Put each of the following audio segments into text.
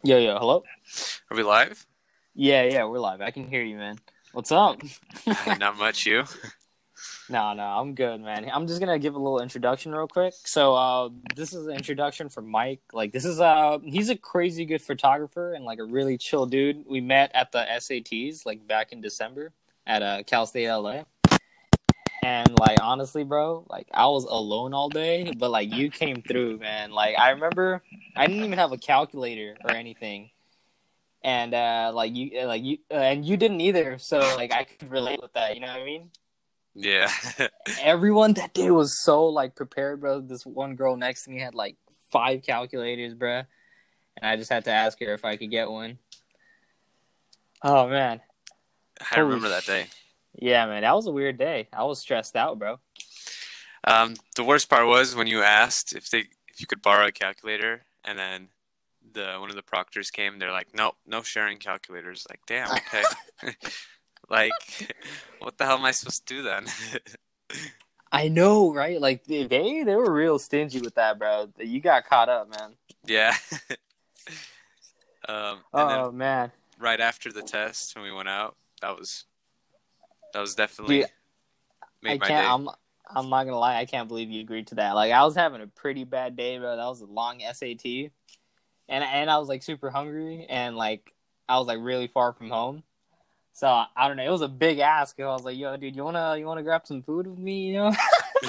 Yo, yo, hello? Are we live? Yeah, we're live. I can hear you, man. What's up? Not much, you. No, I'm good, man. I'm just gonna give a little introduction real quick. So, this is an introduction for Mike. Like, he's a crazy good photographer and like a really chill dude. We met at the SATs like back in December at Cal State LA. And like honestly, bro, like I was alone all day, but like you came through, man. Like I remember I didn't even have a calculator or anything. And and you didn't either, so like I could relate with that, you know what I mean? Yeah. Everyone that day was so like prepared, bro. This one girl next to me had like 5 calculators, bro, and I just had to ask her if I could get one. Oh man. I Holy remember that day. Yeah, man, that was a weird day. I was stressed out, bro. The worst part was when you asked if you could borrow a calculator, and then the one of the proctors came. They're like, "No, no sharing calculators." Like, damn, okay. Like, what the hell am I supposed to do then? I know, right? Like they were real stingy with that, bro. You got caught up, man. Yeah. And then Oh man. right after the test, when we went out, that was Dude, definitely I made my can't. day. I'm not gonna lie. I can't believe you agreed to that. Like I was having a pretty bad day, bro. That was a long SAT, and I was like super hungry, and like I was like really far from home. So I don't know. It was a big ask. I was like, "Yo, dude, you wanna grab some food with me?" You know?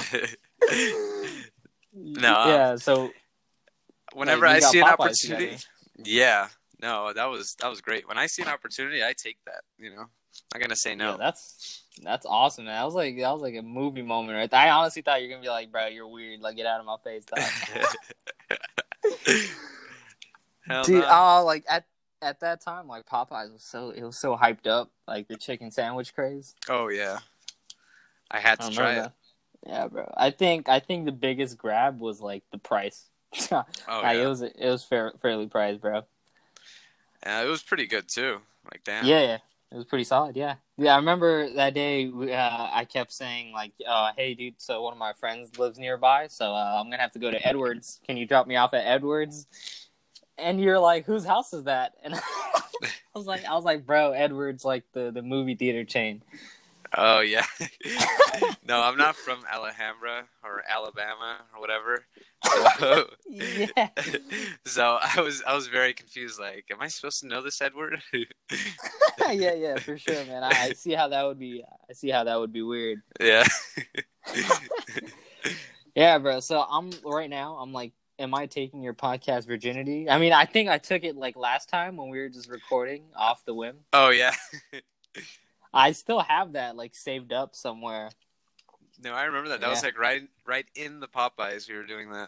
No, Yeah. So like whenever we I got see an Popeyes opportunity, together. yeah, no, that was great. When I see an opportunity, I take that. Not gonna say Yeah, no. that's awesome, man. That was like a movie moment, right? I honestly thought you were gonna be like, "Bro, you're weird. Like, get out of my face, dog." Hell Dude, no. like at that time, like Popeyes was so hyped up, like the chicken sandwich craze. Oh yeah, I had I to remember try it. that. Yeah, bro. I think the biggest grab was like the price. Oh Like yeah, it was fairly priced, bro. yeah, it was pretty good too. Like damn. Yeah, it was pretty solid. Yeah, yeah. I remember that day. I kept saying like, "Hey, dude. So one of my friends lives nearby, so I'm gonna have to go to Edwards. Can you drop me off at Edwards?" And you're like, "Whose house is that?" And I was like, "Bro, Edwards, like the movie theater chain." Oh yeah. No, I'm not from Alhambra or Alabama or whatever. So, Yeah, so I was very confused. Like, am I supposed to know this Edward? yeah, for sure, man. I see how that would be. I see how that would be weird. Yeah. Yeah, bro. So I'm right now. I'm like, am I taking your podcast virginity? I mean, I think I took it like last time when we were just recording off the whim. Oh yeah. I still have that like saved up somewhere. No, I remember that. That was Yeah. like right in the Popeyes. We were doing that.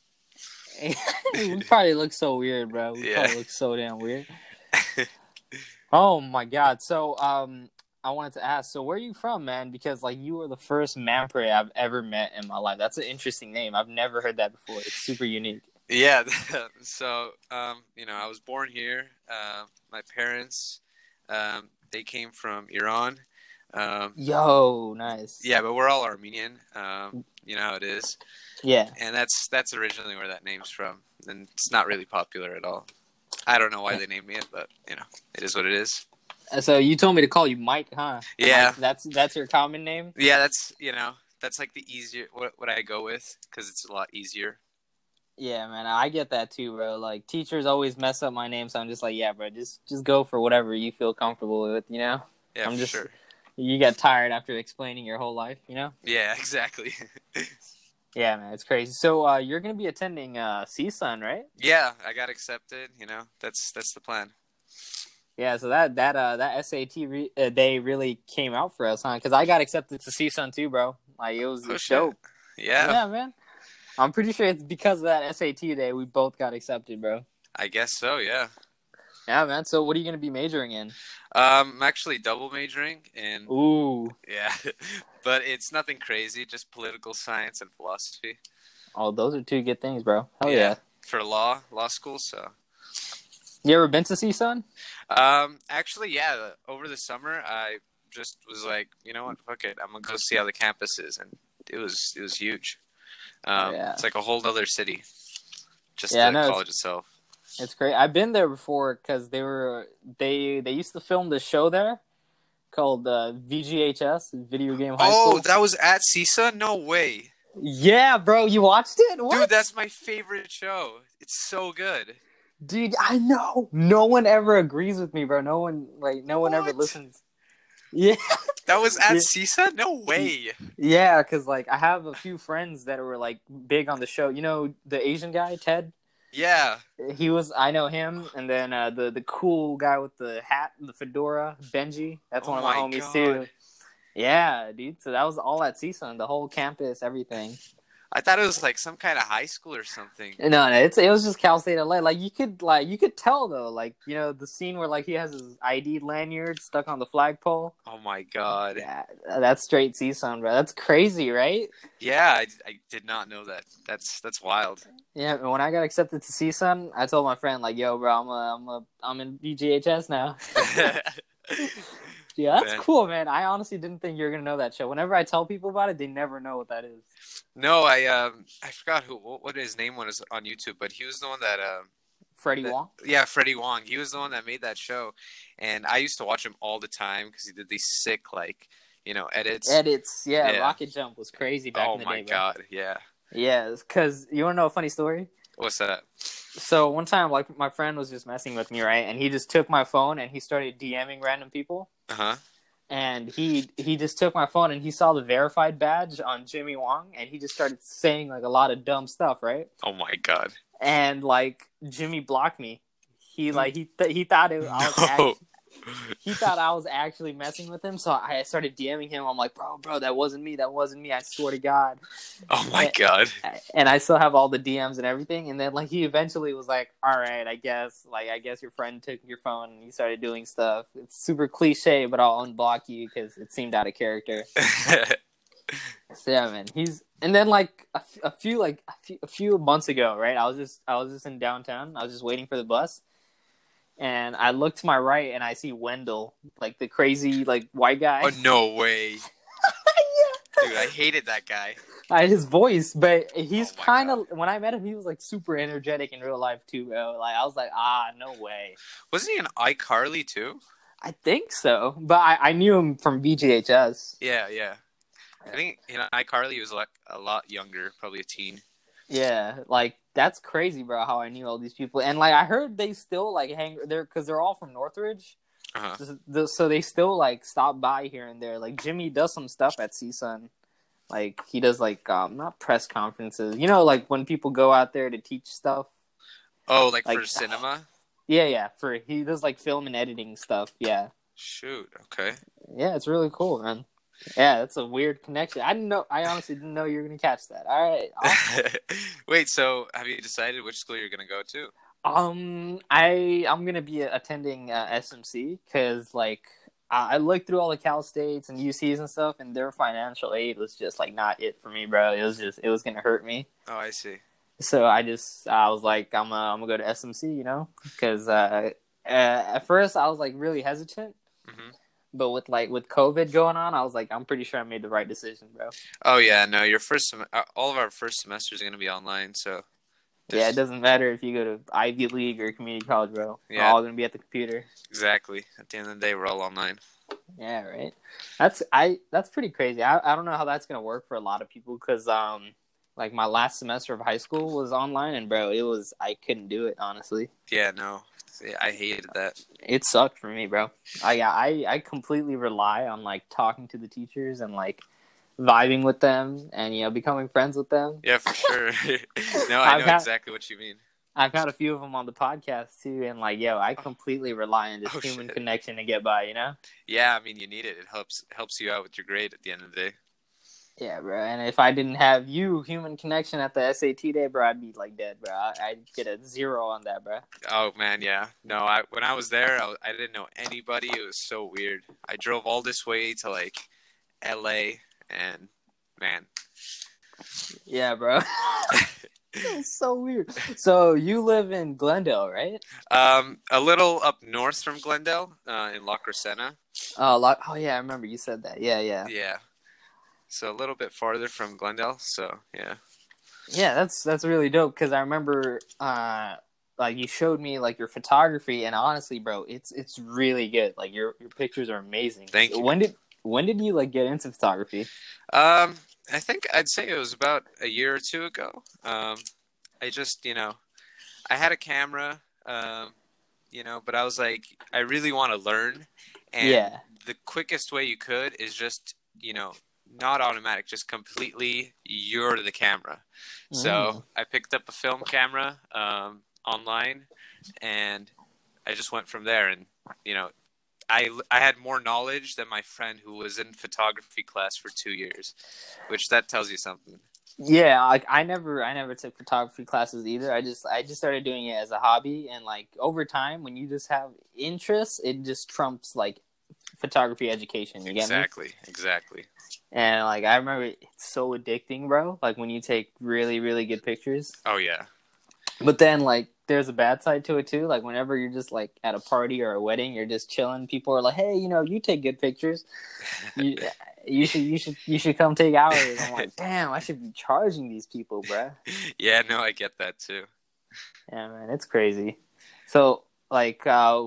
We probably look so weird, bro. We Yeah. probably look so damn weird. Oh my god. So I wanted to ask, so where are you from, man? Because like you were the first Manpray I've ever met in my life. That's an interesting name. I've never heard that before. It's super unique. Yeah. So, I was born here. My parents, they came from Iran. Yo, nice. Yeah, but we're all Armenian. You know how it is, Yeah. and that's originally where that name's from. And it's not really popular at all. I don't know why they named me it, but it is what it is. So you told me to call you Mike, huh? Yeah, Mike, that's your common name? yeah. That's like the easier what I go with because it's a lot easier. Yeah, man, I get that too, bro. Like teachers always mess up my name, so I'm just like, yeah, bro, just go for whatever you feel comfortable with, you know? Yeah, I'm for just sure. you get tired after explaining your whole life, you know? Yeah, exactly. Yeah, man, it's crazy. So you're gonna be attending CSUN, right? Yeah, I got accepted. That's the plan. Yeah, so that day really came out for us, huh? Because I got accepted to CSUN too, bro. Like Oh it's shit. dope. Yeah, Yeah, man. I'm pretty sure it's because of that SAT day we both got accepted, bro. I guess so. Yeah. Yeah, man. So what are you gonna be majoring in? I'm actually double majoring in Ooh. yeah, but it's nothing crazy. Just political science and philosophy. Oh, those are two good things, bro. Hell Yeah, yeah. for law school. So, You ever been to CSUN? actually, yeah. Over the summer, I just was like, you know what, fuck it. I'm gonna go see how the campus is, and it was huge. Oh yeah. It's like a whole other city, just Yeah, the no, college itself. It's great. I've been there before because they used to film the show there called VGHS, Video Game High Oh, School. that was at CISA? No way. Yeah, bro, you watched it? What? Dude, that's my favorite show. It's so good. Dude, I know. No one ever agrees with me, bro. No one ever What? listens. Yeah. That was at Yeah. CISA? No way. Yeah, because like I have a few friends that were like big on the show. You know the Asian guy, Ted? Yeah. I know him, and then the cool guy with the hat, the fedora, Benji. That's Oh one of my my homies God. too. Yeah, dude. So that was all at CSUN, the whole campus, everything. I thought it was like some kind of high school or something. No, it was just Cal State LA. Like you could tell though, like you know the scene where like he has his ID lanyard stuck on the flagpole. Oh my God. Yeah, that's straight CSUN, bro. That's crazy, right? Yeah, I did not know that. That's wild. Yeah, and when I got accepted to CSUN, I told my friend like, "Yo, bro, I'm in VGHS now." Yeah, that's Man. cool, man. I honestly didn't think you were gonna know that show. Whenever I tell people about it, they never know what that is. No, I forgot what his name was on YouTube, but he was the one that Freddie Wong. Yeah, Freddie Wong. He was the one that made that show, and I used to watch him all the time because he did these sick edits. Yeah. Yeah. Rocket Jump was crazy back in the day. Oh my bro. God, yeah. Yeah, because you want to know a funny story? What's that? So one time, like my friend was just messing with me, right? And he just took my phone and he started DMing random people. Uh-huh. And he just took my phone and he saw the verified badge on Jimmy Wong and he just started saying like a lot of dumb stuff, right? Oh my God. And like Jimmy blocked me. He thought he thought I was actually messing with him, so I started DMing him. I'm like, bro, that wasn't me. I swear to God. Oh my God. And I still have all the DMs and everything. And then like he eventually was like, all right, I guess your friend took your phone and he started doing stuff. It's super cliche, but I'll unblock you because it seemed out of character. So yeah, man. And then like a few months ago, right? I was just in downtown. I was just waiting for the bus. And I look to my right and I see Wendell, like the crazy like white guy. Oh no way. Yeah. Dude, I hated that guy. His voice, but he's Oh my kind of, when I met him, he was like super energetic in real life too, bro. Like I was like, no way. Wasn't he an iCarly too? I think so, but I knew him from VGHS. Yeah. I think iCarly he was like a lot younger, probably a teen. Yeah, like that's crazy, bro. How I knew all these people, and like I heard they still like hang there because they're all from Northridge. Uh-huh. So they still like stop by here and there. Like Jimmy does some stuff at CSUN. Like he does like not press conferences. You know, like when people go out there to teach stuff. Oh, like Like- for cinema? Yeah. He does like film and editing stuff. Yeah. Shoot, okay. Yeah, it's really cool, man. Yeah, that's a weird connection. I honestly didn't know you were gonna catch that. All right. Awesome. Wait, so have you decided which school you're gonna go to? I'm gonna be attending SMC because like I looked through all the Cal States and UCs and stuff, and their financial aid was just like not it for me, bro. It was gonna hurt me. Oh, I see. So I was like, I'm gonna go to SMC, you know, because at first I was like really hesitant, Mm-hmm. but with COVID going on, I was like, I'm pretty sure I made the right decision, bro. Oh yeah, no, your all of our first semesters are gonna be online, so Yeah, it doesn't matter if you go to Ivy League or community college, bro. We're Yeah. all gonna be at the computer. exactly. At the end of the day, we're all online. Yeah, right. That's pretty crazy. I don't know how that's gonna work for a lot of people because like my last semester of high school was online and bro, I couldn't do it honestly. Yeah, no, I hated that. It sucked for me, bro. I completely rely on like talking to the teachers and like vibing with them and becoming friends with them. Yeah, for sure. No, I know exactly what you mean. I've had a few of them on the podcast too, and like, I completely rely on this Oh, human shit. connection to get by, you know? Yeah, I mean, you need it. It helps you out with your grade at the end of the day. Yeah, bro. And if I didn't have human connection at the SAT day, bro, I'd be like dead, bro. I'd get a 0 on that, bro. Oh man, yeah. No, when I was there, I didn't know anybody. It was so weird. I drove all this way to like LA, and man, Yeah, bro. It's so weird. So you live in Glendale, right? a little up north from Glendale, in La Crescenta. Oh yeah, I remember you said that. Yeah. Yeah. So a little bit farther from Glendale. So yeah. Yeah, that's really dope because I remember like you showed me like your photography, and honestly, bro, it's really good. Like your pictures are amazing. Thank So you. when did you like get into photography? I think I'd say it was about a year or two ago. I just, I had a camera, but I was like, I really want to learn. And Yeah. the quickest way you could is just, not automatic, just completely you're the camera. So I picked up a film camera online, and I just went from there. And, I had more knowledge than my friend who was in photography class for 2 years, which that tells you something. Yeah, like I never took photography classes either. I just started doing it as a hobby, and like over time, when you just have interest, it just trumps like photography education. You get me? Exactly. And like I remember, it's so addicting, bro. Like when you take really really good pictures. Oh yeah. But then like there's a bad side to it too. Like whenever you're just like at a party or a wedding, you're just chilling. People are like, "Hey, you take good pictures. You, you should come take ours." I'm like, "Damn, I should be charging these people, bruh." Yeah, no, I get that too. Yeah, man, it's crazy. So, like,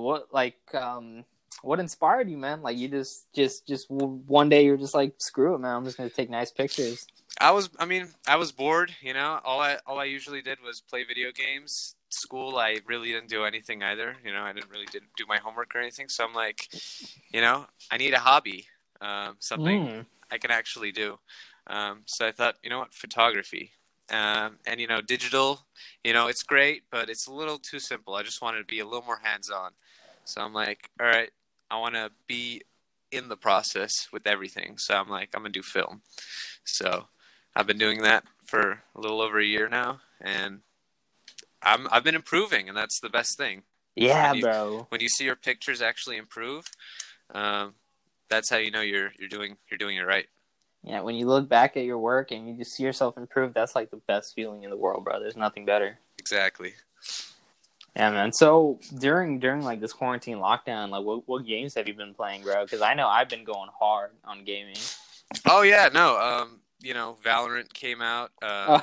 what inspired you, man? Like, you just one day you're just like, screw it, man. I'm just gonna take nice pictures. I was bored, all I usually did was play video games. School, I really didn't do anything either. I didn't really do my homework or anything. So I'm like, I need a hobby, something I can actually do. So I thought, what, photography. And, digital, it's great, but it's a little too simple. I just wanted to be a little more hands-on. So I'm like, all right, I want to be in the process with everything. So I'm like, I'm going to do film. So I've been doing that for a little over a year now, and I've been improving, and that's the best thing. Yeah, bro. When you see your pictures actually improve, that's how you know you're doing it right. Yeah, when you look back at your work and you just see yourself improve, that's like the best feeling in the world, bro. There's nothing better. Exactly. Yeah, man. So during like this quarantine lockdown, like what games have you been playing, bro? Because I know I've been going hard on gaming. Oh yeah, no. Valorant came out.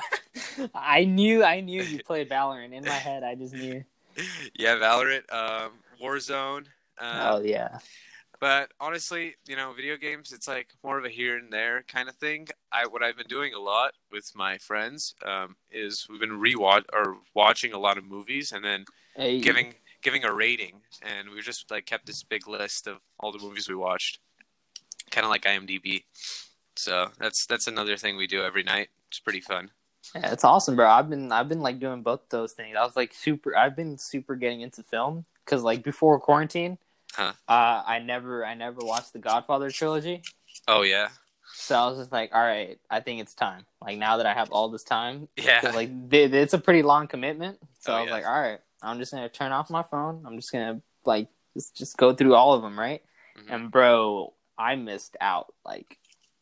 I knew you played Valorant. In my head, I just knew. Yeah, Valorant, Warzone. Oh yeah. But honestly, video games, it's like more of a here and there kind of thing. What I've been doing a lot with my friends is we've been watching a lot of movies and then giving a rating, and we've just like kept this big list of all the movies we watched, kind of like IMDb. So that's another thing we do every night. It's pretty fun. Yeah, it's awesome, bro. I've been like doing both those things. I've been super getting into film because like before quarantine. Huh. I never watched the Godfather trilogy. Oh yeah. So I was just like, all right, I think it's time. Like now that I have all this time, yeah, like it's a pretty long commitment. So I was yeah. like, all right, I'm just gonna turn off my phone. I'm just gonna like just go through all of them, right? Mm-hmm. And bro, I missed out. Like,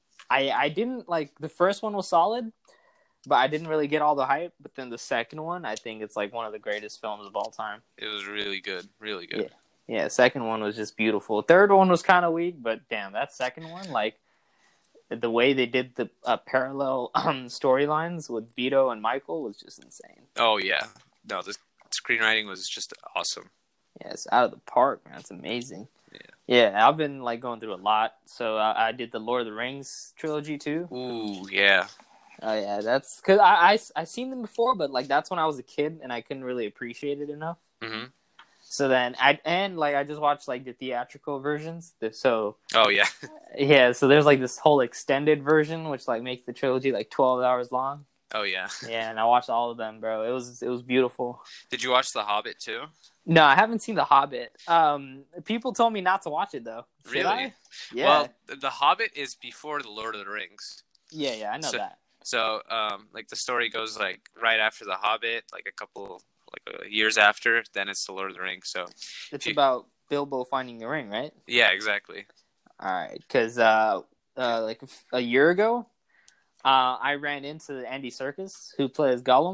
I didn't like the first one was solid, but I didn't really get all the hype. But then the second one, I think it's like one of the greatest films of all time. It was really good, really good. Yeah, second one was just beautiful. Third one was kind of weak, but damn, that second one, like the way they did the parallel storylines with Vito and Michael was just insane. Oh yeah, no, the screenwriting was just awesome. Yeah, it's out of the park, man. It's amazing. Yeah, I've been like going through a lot. So I did the Lord of the Rings trilogy too. Ooh, yeah. Oh yeah, that's because I seen them before, but like that's when I was a kid and I couldn't really appreciate it enough. Mm-hmm. So then I just watched like the theatrical versions. So oh yeah, yeah. So there's like this whole extended version, which like makes the trilogy like 12 hours long. Oh yeah. Yeah, and I watched all of them, bro. It was beautiful. Did you watch The Hobbit too? No, I haven't seen The Hobbit. People told me not to watch it though. Should really? I? Yeah. Well, The Hobbit is before The Lord of the Rings. Yeah, I know that. So, like the story goes like right after The Hobbit, like a couple years after, then it's The Lord of the Rings. So it's about Bilbo finding the ring, right? Yeah, exactly. All right, because like a year ago, I ran into Andy Serkis, who plays Gollum.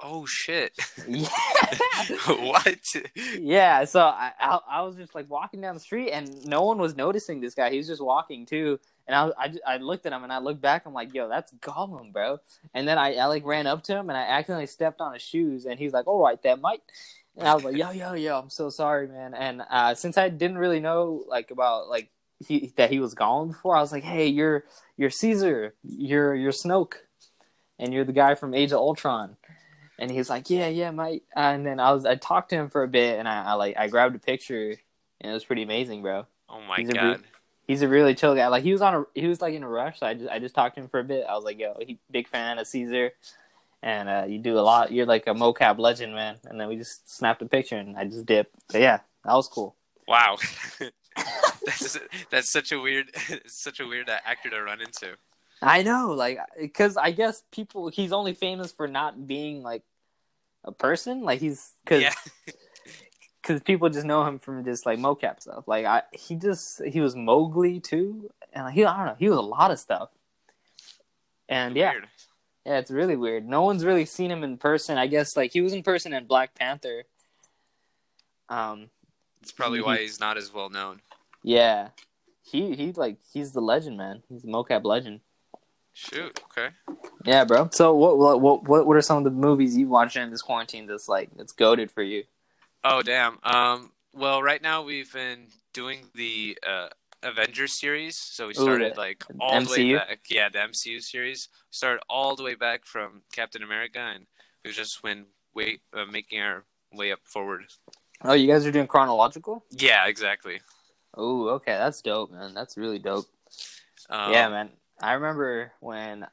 Oh shit! Yeah. What? Yeah, so I was just like walking down the street and no one was noticing this guy. He was just walking too, and I looked at him and I looked back. I'm like, yo, that's Gollum, bro. And then I like ran up to him and I accidentally stepped on his shoes and he's like, all right, then, Mike. And I was like, yo, I'm so sorry, man. And since I didn't really know like about like that he was Gollum before, I was like, hey, you're Caesar, you're Snoke, and you're the guy from Age of Ultron. And he's like, yeah, mate. And then I talked to him for a bit, and I grabbed a picture, and it was pretty amazing, bro. Oh my god. He's a really chill guy. Like he was like in a rush. So I just talked to him for a bit. I was like, yo, big fan of Caesar, and you do a lot. You're like a mocap legend, man. And then we just snapped a picture, and I just dipped. But yeah, that was cool. Wow. That's such a weird actor to run into. I know, like, because I guess he's only famous for not being like a person, like because people just know him from just like mocap stuff. Like he was Mowgli too, and I don't know, he was a lot of stuff. And Weird. yeah, it's really weird. No one's really seen him in person. I guess like he was in person in Black Panther. It's probably why he's not as well known. Yeah, he's the legend, man. He's a mocap legend. Shoot. Okay. Yeah, bro. So what are some of the movies you watched in this quarantine that's goated for you? Oh damn. Well, right now we've been doing the Avengers series, so we started like all MCU? the way back. Yeah, the MCU series started all the way back from Captain America, and we've just been making our way up forward. Oh, you guys are doing chronological? Yeah, exactly. Oh, okay, that's dope, man. That's really dope. Yeah, man. I remember when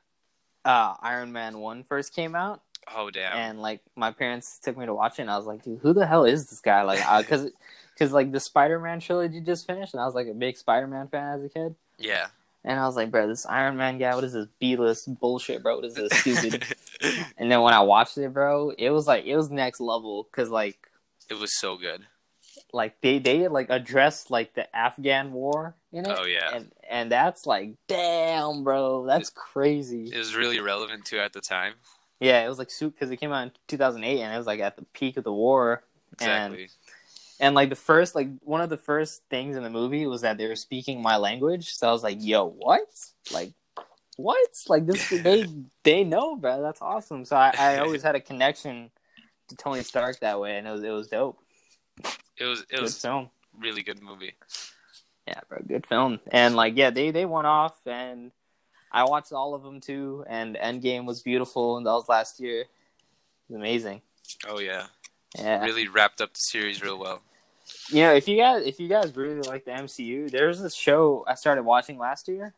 Iron Man 1 first came out. Oh, damn. And, like, my parents took me to watch it, and I was like, dude, who the hell is this guy? Like, because like, the Spider-Man trilogy just finished, and I was, like, a big Spider-Man fan as a kid. Yeah. And I was like, bro, this Iron Man guy, what is this B-list bullshit, bro? What is this stupid? And then when I watched it, bro, it was next level, because, like... It was so good. Like they like addressed like the Afghan war in it. Oh yeah, and that's like, damn, bro, that's crazy. It was really relevant too at the time. Yeah, it was like because it came out in 2008, and it was like at the peak of the war. Exactly. And like one of the first things in the movie was that they were speaking my language. So I was like, yo, what? Like, what? Like this? they know, bro. That's awesome. So I always had a connection to Tony Stark that way, and it was dope. It was good film. Really good movie. Yeah, bro, good film. And like, yeah, they went off, and I watched all of them too. And Endgame was beautiful, and that was last year. It was amazing. Oh yeah, yeah, really wrapped up the series real well. You know, if you guys really like the MCU, there's this show I started watching last year.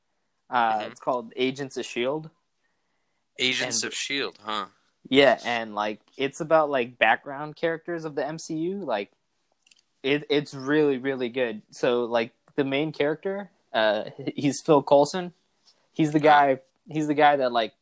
It's called Agents of S.H.I.E.L.D. Agents of S.H.I.E.L.D., huh? Yeah, and like it's about like background characters of the MCU. Like it's really, really good. So like the main character, he's Phil Coulson. He's the guy that like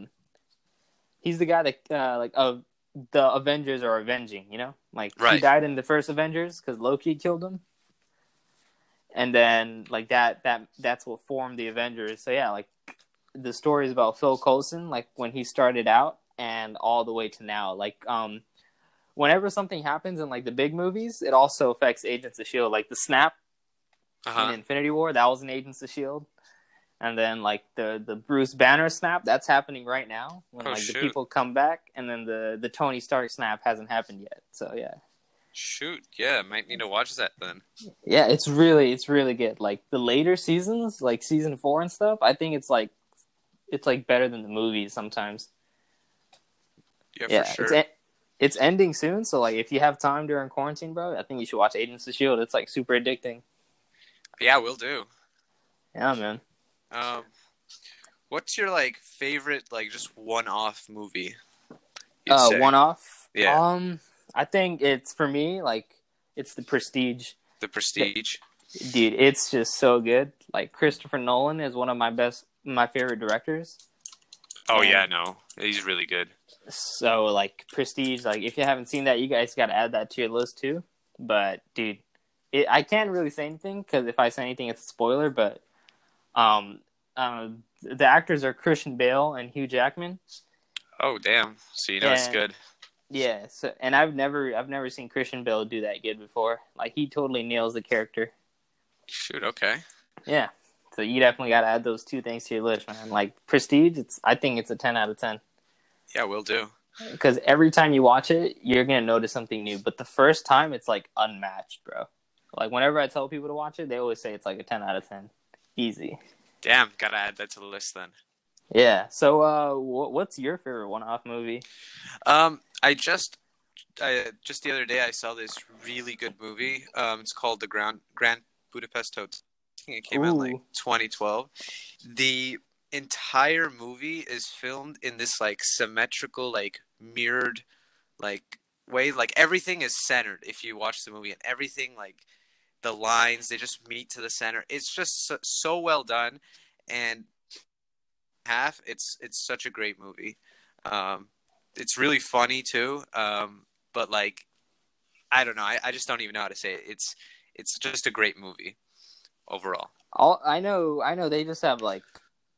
of the Avengers are avenging, you know? Like right. He died in the first Avengers cuz Loki killed him. And then like that's what formed the Avengers. So yeah, like the story is about Phil Coulson, like when he started out and all the way to now. Like whenever something happens in like the big movies, it also affects Agents of S.H.I.E.L.D. Like the snap in Infinity War, that was in Agents of S.H.I.E.L.D. And then like the Bruce Banner snap, that's happening right now when the people come back, and then the Tony Stark snap hasn't happened yet. So yeah. Shoot, yeah, might need to watch that then. Yeah, it's really good. Like the later seasons, like season 4 and stuff, I think it's like better than the movies sometimes. Yeah, for sure. It's ending soon, so like if you have time during quarantine, bro, I think you should watch Agents of S.H.I.E.L.D. It's like super addicting. Yeah, will do. Yeah, man. What's your like favorite like just one-off movie? One-off? Yeah. I think it's for me like it's The Prestige. The Prestige. Dude, it's just so good. Like Christopher Nolan is one of my favorite directors. Oh yeah, no. He's really good. So like Prestige, like if you haven't seen that, you guys got to add that to your list too. But dude, I can't really say anything because if I say anything, it's a spoiler. But the actors are Christian Bale and Hugh Jackman, Oh, damn. So you know it's And good. yeah, so and I've never seen Christian Bale do that good before. Like he totally nails the character. Shoot, okay. Yeah. So you definitely got to add those two things to your list, man. Like Prestige, I think it's a 10 out of 10 Yeah, will do. because every time you watch it, you're gonna notice something new. But the first time, it's like unmatched, bro. Like whenever I tell people to watch it, they always say it's like a 10 out of 10, easy. Damn, gotta add that to the list then. Yeah. So, what's your favorite one-off movie? I just the other day I saw this really good movie. It's called The Grand Budapest Hotel. I think it came out in like Ooh, 2012. The entire movie is filmed in this like symmetrical, like mirrored, like way. Like everything is centered if you watch the movie, and everything like the lines they just meet to the center. It's just so well done, and it's such a great movie. Um, it's really funny too. But like I don't know. I just don't even know how to say it. It's just a great movie overall. I know they just have like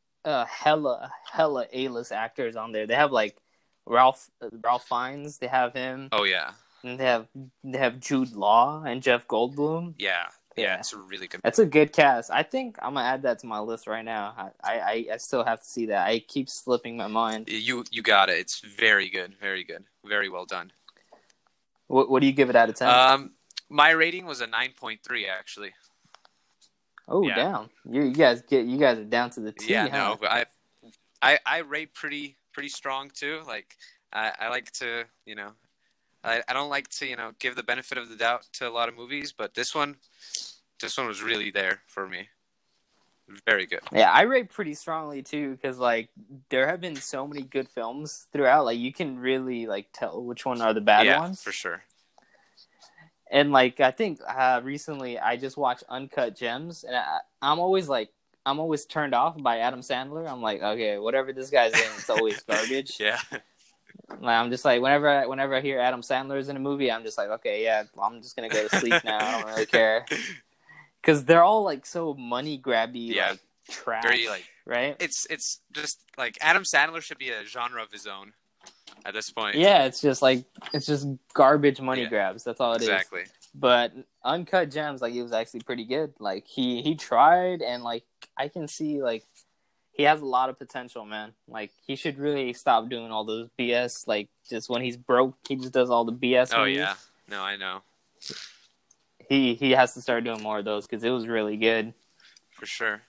hella A-list actors on there. They have like Ralph Fiennes. They have him, Oh yeah, and they have Jude Law and Jeff Goldblum. yeah, yeah. Yeah, It's a really good. that's a good cast. I think I'm gonna add that to my list right now. I still have to see that. I keep slipping my mind. You got it. It's very good, very well done. What do you give it out of 10? My rating was a 9.3 actually. Oh, yeah. damn! You guys are down to the T, Yeah, huh? no, but I rate pretty strong too. Like I like to I don't like to give the benefit of the doubt to a lot of movies, but this one was really there for me. Very good. Yeah, I rate pretty strongly too because like there have been so many good films throughout. Like you can really like tell which one are the bad Yeah, ones. for sure. And like I think recently I just watched Uncut Gems, and I'm always turned off by Adam Sandler. I'm like, okay, whatever this guy's in, it's always garbage. Yeah. Like, I'm just like whenever I hear Adam Sandler's in a movie, I'm just like, okay, yeah, I'm just gonna go to sleep now. I don't really care because they're all like so money grabby, Yeah. like trash, Very like right? it's just like Adam Sandler should be a genre of his own at this point. Yeah, it's just garbage money Yeah, grabs. That's all it is. exactly. But Uncut Gems, like, it was actually pretty good. Like, he tried, and, like, I can see, like, he has a lot of potential, man. Like, he should really stop doing all those BS. Like, just when he's broke, he just does all the BS Oh movies. yeah. No, I know. He has to start doing more of those, because it was really good. For sure.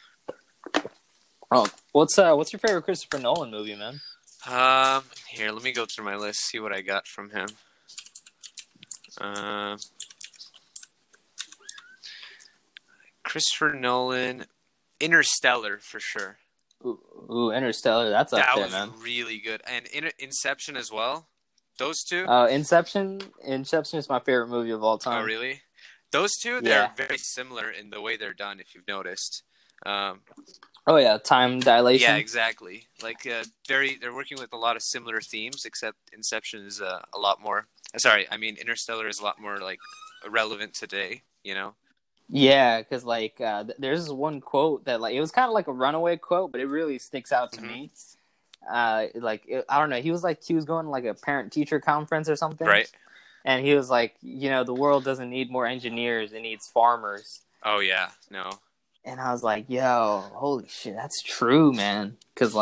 Oh, what's your favorite Christopher Nolan movie, man? Here, let me go through my list, see what I got from him. Christopher Nolan, Interstellar for sure. Ooh, Interstellar, that's up That there, was man. really good, and Inception as well. Those two. Inception is my favorite movie of all time. Oh, really? Those two, Yeah. they're very similar in the way they're done. If you've noticed. Oh yeah, time dilation. Yeah, exactly. Like they're working with a lot of similar themes, except Inception is a lot more. Sorry, I mean Interstellar is a lot more like relevant today. You know. Yeah, because like there's this one quote that like it was kind of like a runaway quote, but it really sticks out to me. I don't know. He was going to like a parent teacher conference or something, Right. And he was like, the world doesn't need more engineers; it needs farmers. Oh yeah, no. And I was like, yo, holy shit, that's true, man. Because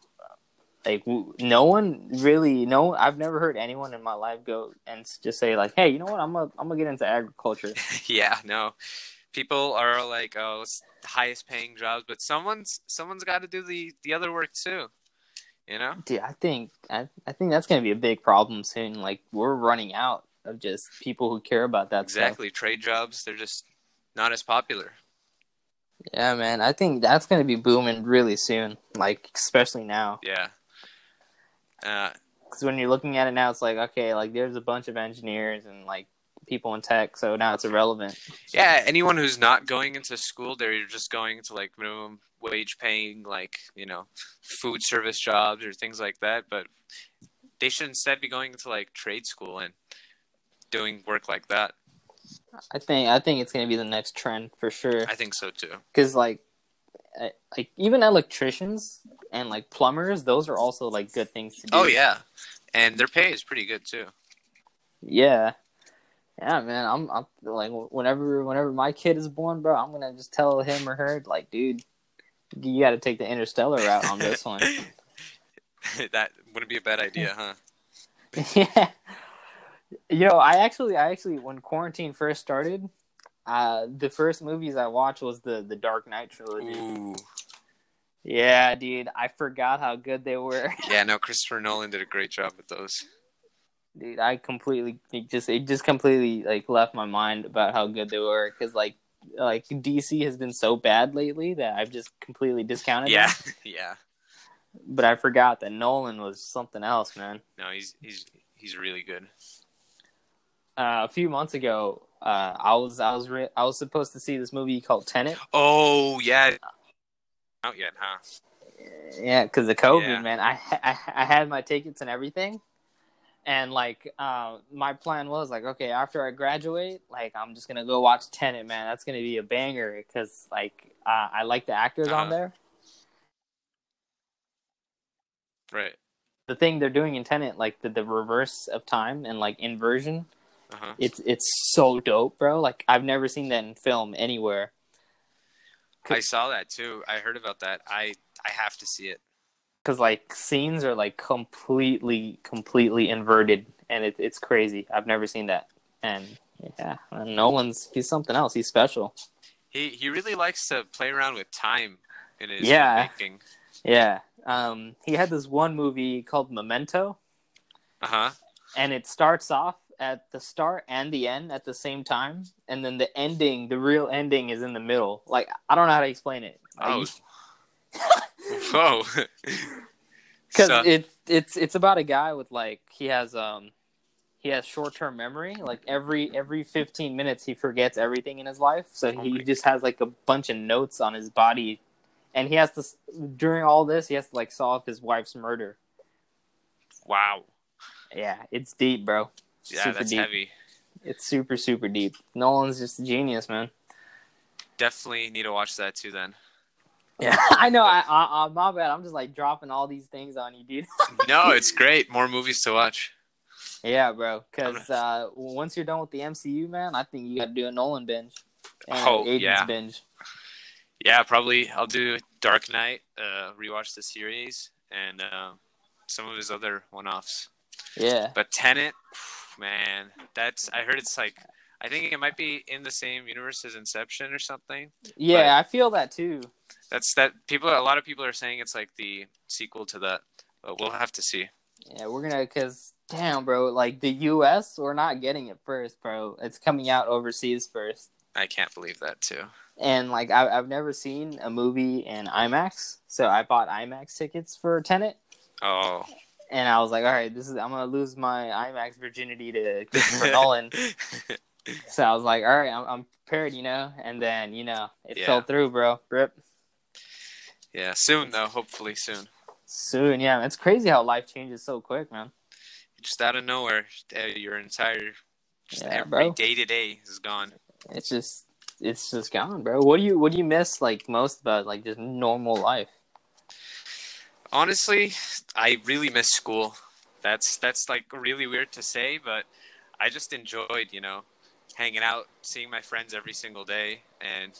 no one really, I've never heard anyone in my life go and just say like, hey, you know what, I'm gonna get into agriculture. Yeah, no. People are like, oh, it's the highest paying jobs, but someone's got to do the other work too. You know? Dude, I think that's gonna be a big problem soon. Like we're running out of just people who care about that stuff. Exactly. Trade jobs, they're just not as popular. Yeah, man. I think that's gonna be booming really soon. Like especially now. Yeah. Because when you're looking at it now, it's like okay, like there's a bunch of engineers and like people in tech, so now it's irrelevant. Yeah, anyone who's not going into school, they're just going into like minimum wage paying, like, food service jobs or things like that. But they should instead be going into like trade school and doing work like that. I think it's gonna be the next trend for sure. I think so too. Because like like even electricians and like plumbers, those are also like good things to do. Oh yeah, and their pay is pretty good too. Yeah. Yeah, man. I'm like whenever my kid is born, bro, I'm gonna just tell him or her like, dude, you got to take the interstellar route on this one. That wouldn't be a bad idea, huh? Yeah. I actually when quarantine first started, the first movies I watched was the Dark Knight trilogy. Ooh. Yeah, dude, I forgot how good they were. Yeah, no, Christopher Nolan did a great job with those. Dude, it just completely like left my mind about how good they were because like DC has been so bad lately that I've just completely discounted them. Yeah. But I forgot that Nolan was something else, man. No, he's really good. A few months ago, I was supposed to see this movie called Tenet. Oh yeah, out yet, huh? Yeah, because of COVID, Yeah. man. I had my tickets and everything, and like my plan was like, okay, after I graduate, like I'm just gonna go watch Tenet, man. That's gonna be a banger because like I like the actors on there. Right. The thing they're doing in Tenet, like the reverse of time and like inversion, it's so dope, bro. Like I've never seen that in film anywhere. I saw that too. I heard about that. I have to see it. Because like scenes are like completely inverted, and it's crazy. I've never seen that, and yeah, he's something else. He's special. He really likes to play around with time in his making. Yeah. He had this one movie called Memento. And it starts off at the start and the end at the same time, and then the real ending is in the middle. Like I don't know how to explain it. Whoa. Because it's about a guy with like he has short-term memory. Like every 15 minutes he forgets everything in his life, so he just has like a bunch of notes on his body, and he has to during all this he has to like solve his wife's murder. Wow. Yeah, it's deep, bro. Yeah, that's deep. Heavy. It's super deep. Nolan's just a genius, man. Definitely need to watch that too then. Yeah, I know. I'm my bad. I'm just like dropping all these things on you, dude. No, it's great. More movies to watch. Yeah, bro. Because once you're done with the MCU, man, I think you got to do a Nolan binge. And binge. Yeah, probably. I'll do Dark Knight, rewatch the series, and some of his other one-offs. Yeah. But Tenet, man, I heard it's like, I think it might be in the same universe as Inception or something. Yeah, I feel that too. A lot of people are saying it's like the sequel to that, but we'll have to see. Yeah, because damn, bro, like the US, we're not getting it first, bro. It's coming out overseas first. I can't believe that too. And like I've never seen a movie in IMAX, so I bought IMAX tickets for Tenet. Oh. And I was like, all right, I'm gonna lose my IMAX virginity to Christopher Nolan. So I was like, all right, I'm prepared, And then it fell through, bro. Rip. Yeah, soon though. Hopefully soon. Soon, yeah. It's crazy how life changes so quick, man. Just out of nowhere, your entire every day to day is gone. It's just gone, bro. What do you miss like most about like just normal life? Honestly, I really miss school. That's like really weird to say, but I just enjoyed, hanging out, seeing my friends every single day, and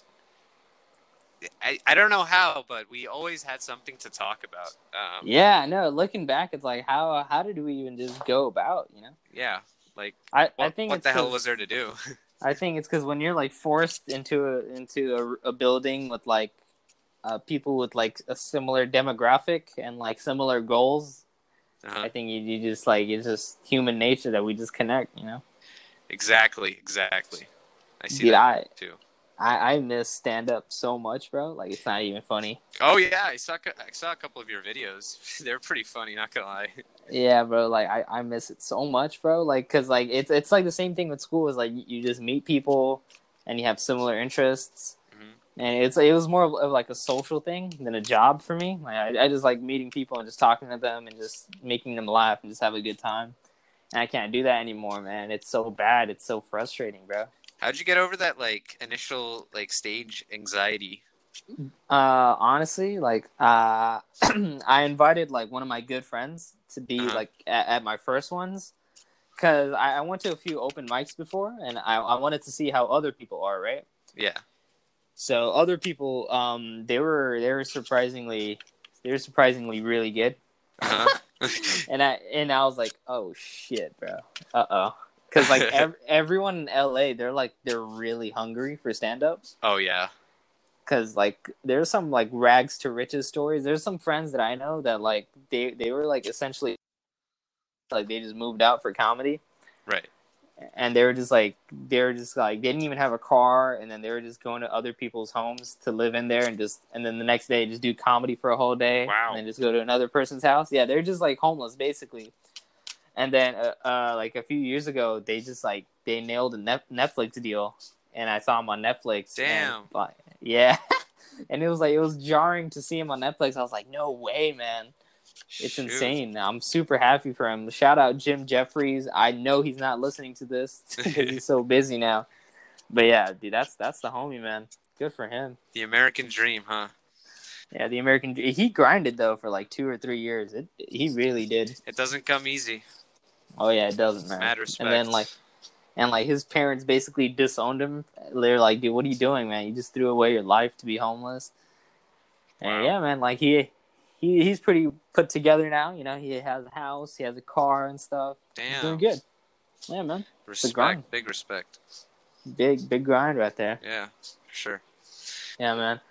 I don't know how, but we always had something to talk about. Yeah, no. Looking back, it's like how did we even just go about, Yeah, like I think what the hell was there to do? I think it's because when you're like forced into a building with like people with like a similar demographic and like similar goals, I think you just like it's just human nature that we just connect, Exactly. I see that too. I miss stand up so much, bro. Like it's not even funny. Oh yeah, I saw a couple of your videos. They're pretty funny, not gonna lie. Yeah, bro. Like I miss it so much, bro. Like cause like it's like the same thing with school. Is like you just meet people and you have similar interests, and it was more of like a social thing than a job for me. Like I just like meeting people and just talking to them and just making them laugh and just have a good time. And I can't do that anymore, man. It's so bad. It's so frustrating, bro. How'd you get over that like initial like stage anxiety Honestly, like, I invited like one of my good friends to be Uh-huh. like at my first ones because I went to a few open mics before, and I wanted to see how other people are, right? Yeah. So other people, they were surprisingly really good, Uh-huh. and I was like, oh shit, bro, because like everyone in LA, they're really hungry for stand up. Oh yeah. Because like there's some like rags to riches stories. There's some friends that I know that like they were like essentially like they just moved out for comedy, Right. and they didn't even have a car, and then they were just going to other people's homes to live in there, and then the next day just do comedy for a whole day, and Wow. then just go to another person's house. Yeah, they're just like homeless basically. And then like a few years ago, they nailed a Netflix deal, and I saw him on Netflix, and Damn. like yeah, and it was jarring to see him on Netflix. I was like, no way, man. It's Shoot. insane. I'm super happy for him. Shout out Jim Jeffries. I know he's not listening to this because he's so busy now. But yeah, dude, that's the homie, man. Good for him. The American dream, huh? Yeah, the American. He grinded though for like 2 or 3 years. He really did. It doesn't come easy. Oh yeah, it doesn't, man. Mad And then respect. like his parents basically disowned him. They're like, dude, what are you doing, man? You just threw away your life to be homeless. And Wow. yeah, man, like he's pretty put together now. You know, he has a house, he has a car and stuff. He's doing Damn. good. Yeah, man. It's a grind. Respect. Big respect. Big grind right there. Yeah. For sure. Yeah, man.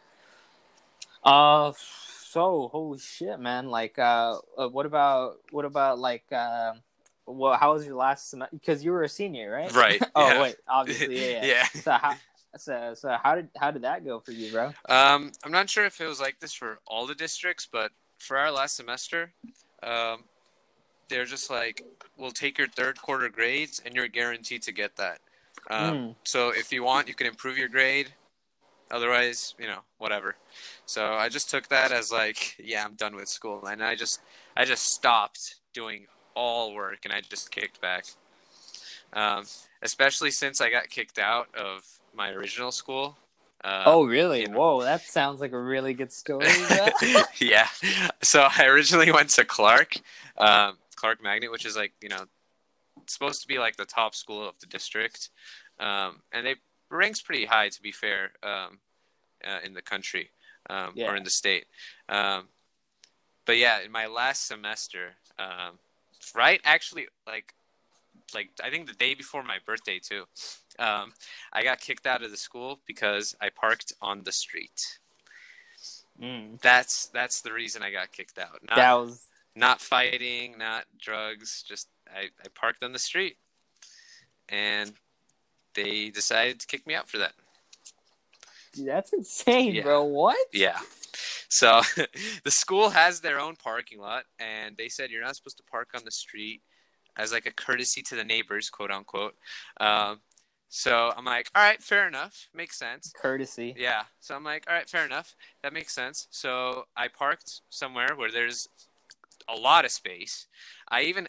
So holy shit, man. Like, what about like, well, how was your last semester? Because you were a senior, right? Right. Oh Yeah. wait, obviously, yeah. Yeah. So how did that go for you, bro? I'm not sure if it was like this for all the districts, but for our last semester, um, they're just like, we'll take your third quarter grades and you're guaranteed to get that. Mm. So if you want, you can improve your grade. Otherwise, whatever. So I just took that as like, yeah, I'm done with school, and I just stopped doing all work, and I just kicked back. Um, Especially since I got kicked out of my original school. Oh, really? You know, Whoa, that sounds like a really good story, bro. yeah. So I originally went to Clark, Clark Magnet, which is like it's supposed to be like the top school of the district, and they ranks pretty high to be fair, in the country, Yeah. or in the state. But yeah, in my last semester, right, actually, like I think the day before my birthday too, I got kicked out of the school because I parked on the street. Mm. That's the reason I got kicked out. That was Not fighting, not drugs. Just I parked on the street, and they decided to kick me out for that. that's insane, Yeah. bro. What? Yeah. So the school has their own parking lot, and they said you're not supposed to park on the street as like a courtesy to the neighbors, quote unquote. So I'm like, all right, fair enough, makes sense. Courtesy. Yeah. So I'm like, all right, fair enough, that makes sense. So I parked somewhere where there's a lot of space. I even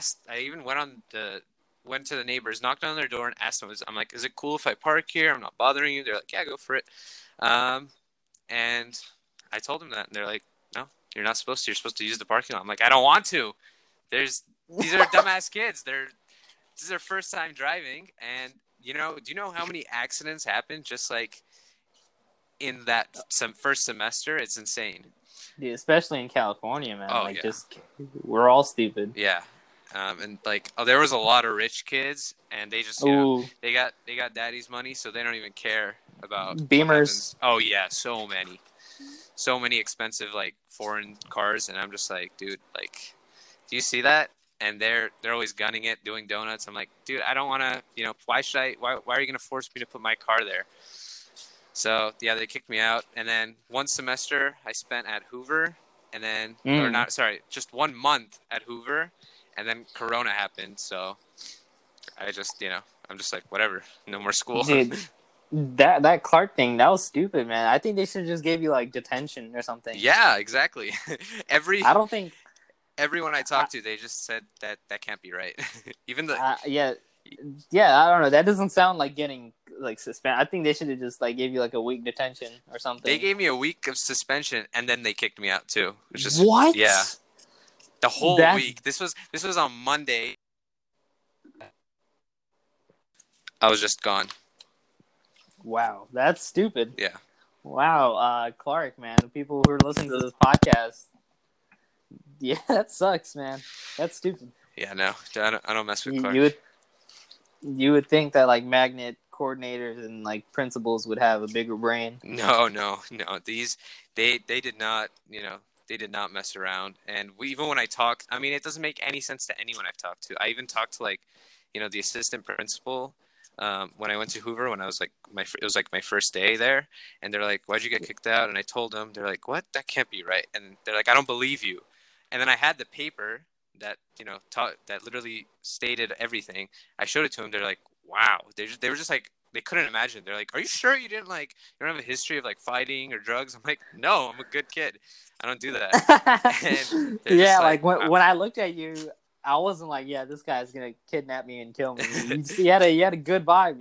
went to the neighbors, knocked on their door, and asked them. I'm like, is it cool if I park here? I'm not bothering you. They're like, yeah, go for it. And I told them that, and they're like, no, you're not supposed to. You're supposed to use the parking lot. I'm like, I don't want to. These are dumbass kids. This is their first time driving, and do you know how many accidents happen just like in that first semester? It's insane. Dude, especially in California, man. Oh, like, yeah. just we're all stupid. Yeah. And like, there was a lot of rich kids, and they just, Ooh, they got daddy's money, so they don't even care about what Beamers. happens. Oh yeah, so many expensive like foreign cars, and I'm just like, dude, like, do you see that? And they're always gunning it, doing donuts. I'm like, dude, I don't want to, why are you gonna force me to put my car there? So yeah, they kicked me out, and then one semester I spent at Hoover, and then or not, sorry, just 1 month at Hoover. And then Corona happened, so I just, I'm just like, whatever, no more school. Dude, that Clark thing, that was stupid, man. I think they should just give you like detention or something. Yeah, exactly. I don't think everyone I talked to, they just said that can't be right. Even the yeah, I don't know. That doesn't sound like getting like suspend. I think they should have just like gave you like a week detention or something. They gave me a week of suspension, and then they kicked me out too. Which is what? Yeah, the whole week. This was on Monday. I was just gone. Wow, that's stupid. Yeah. Wow, Clark, man, people who are listening to this podcast, yeah, that sucks, man. That's stupid. Yeah, no, I don't mess with Clark. You would think that like magnet coordinators and like principals would have a bigger brain. No. They did not, they did not mess around. And even when I talked, I mean, it doesn't make any sense to anyone I've talked to. I even talked to like, the assistant principal. When I went to Hoover, when I was like it was like my first day there, and they're like, "Why'd you get kicked out?" And I told them, they're like, "What? That can't be right." And they're like, "I don't believe you." And then I had the paper that that literally stated everything. I showed it to them. They're like, "Wow." They were just like, they couldn't imagine. They're like, "Are you sure you don't have a history of like fighting or drugs?" I'm like, "No, I'm a good kid. I don't do that." And yeah, like when I looked at you, I wasn't like, yeah, this guy's gonna kidnap me and kill me. You had a good vibe,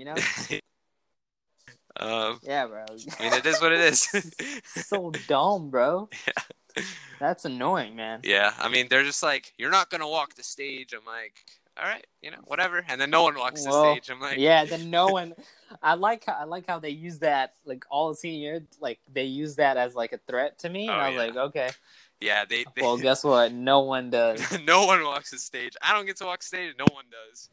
Yeah, bro. I mean, it is what it is. So dumb, bro. Yeah. That's annoying, man. Yeah, I mean, they're just like, "You're not gonna walk the stage." I'm like, "All right, whatever." And then no one walks the stage. I'm like, yeah, then no one. I like how they use that, like all the senior year, like they use that as like a threat to me, and I was like, okay. Yeah, they well, guess what? No one does. No one walks the stage. I don't get to walk the stage. No one does.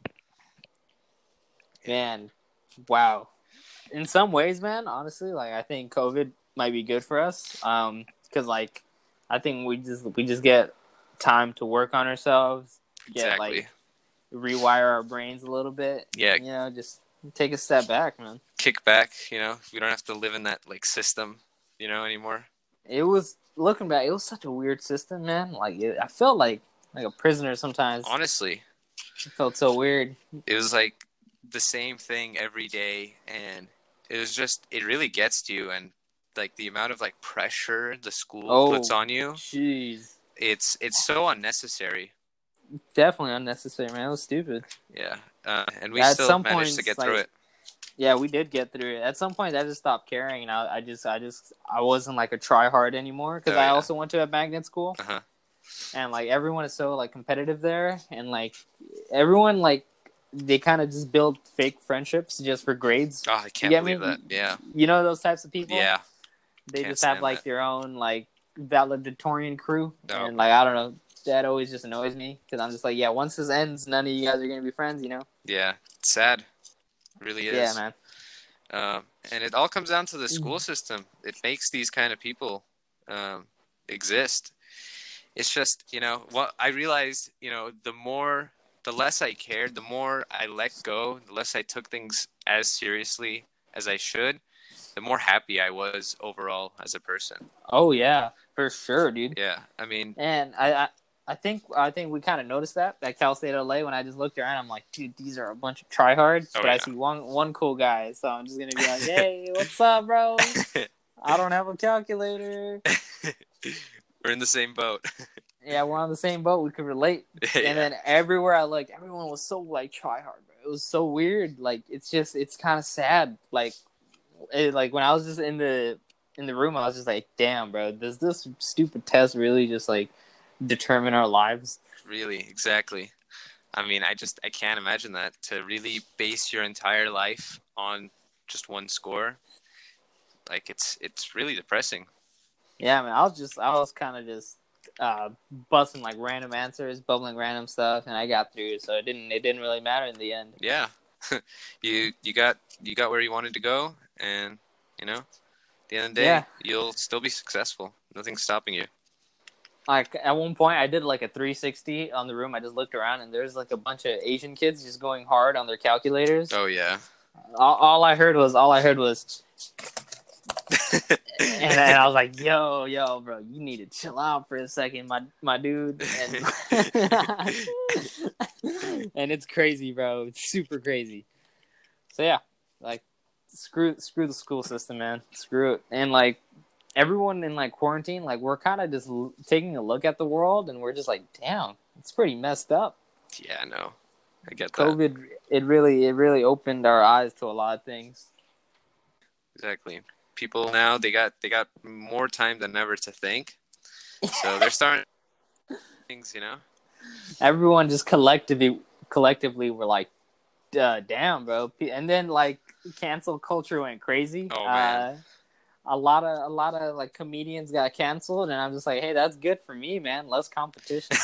Man, wow. In some ways, man, honestly, like I think COVID might be good for us. Because like I think we just get time to work on ourselves. Get like rewire our brains a little bit. Yeah. Just take a step back, man. Kick back. We don't have to live in that like system, anymore. It was. Looking back, it was such a weird system, man. Like, I felt like a prisoner sometimes. Honestly. It felt so weird. It was like the same thing every day, and it was just, it really gets to you, and like the amount of like pressure the school puts on you. Jeez. It's so unnecessary. Definitely unnecessary, man. It was stupid. Yeah. And we still managed to get through it. Yeah, we did get through it. At some point, I just stopped caring, and I wasn't like a try hard anymore because I also went to a magnet school, and like everyone is so like competitive there, and like everyone like they kind of just build fake friendships just for grades. Oh, I can't believe that. Yeah, those types of people. Yeah, they just have like their own like valedictorian crew, and like I don't know. That always just annoys me because I'm just like, yeah, once this ends, none of you guys are gonna be friends, Yeah, it's sad. Really is. Yeah, man. And it all comes down to the school system. It makes these kind of people exist. It's just, what I realized, the less I cared, the more I let go, the less I took things as seriously as I should, the more happy I was overall as a person. Oh yeah, for sure, dude. Yeah, I mean, and I think we kind of noticed that at Cal State LA when I just looked around. I'm like, dude, these are a bunch of tryhards. But I see one cool guy, so I'm just gonna be like, hey, what's up, bro? I don't have a calculator. We're in the same boat. Yeah, we're on the same boat. We could relate. And then everywhere I looked, everyone was so like tryhard, bro. It was so weird. Like it's kind of sad. Like when I was just in the room, I was just like, damn, bro, does this stupid test really just like determine our lives? Really, exactly. I mean, I can't imagine that, to really base your entire life on just one score. Like it's really depressing. Yeah, man, I was kind of just busting like random answers, bubbling random stuff, and I got through. So it didn't really matter in the end. Yeah, you got where you wanted to go, and at the end of the day, you'll still be successful. Nothing's stopping you. Like at one point, I did like a 360 on the room. I just looked around, and there's like a bunch of Asian kids just going hard on their calculators. Oh yeah. All I heard was, and I was like, yo, bro, you need to chill out for a second, my dude. And, and it's crazy, bro. It's super crazy. So yeah, like screw the school system, man. Screw it. And like everyone in like quarantine, like we're kind of just taking a look at the world, and we're just like, damn, it's pretty messed up. Yeah, no, I get that. COVID, it really opened our eyes to a lot of things. exactly. People now they got more time than ever to think, so they're starting things. Everyone just collectively were like, damn, bro. And then like cancel culture went crazy. Oh man. A lot of like comedians got canceled, and I'm just like, hey, that's good for me, man. Less competition.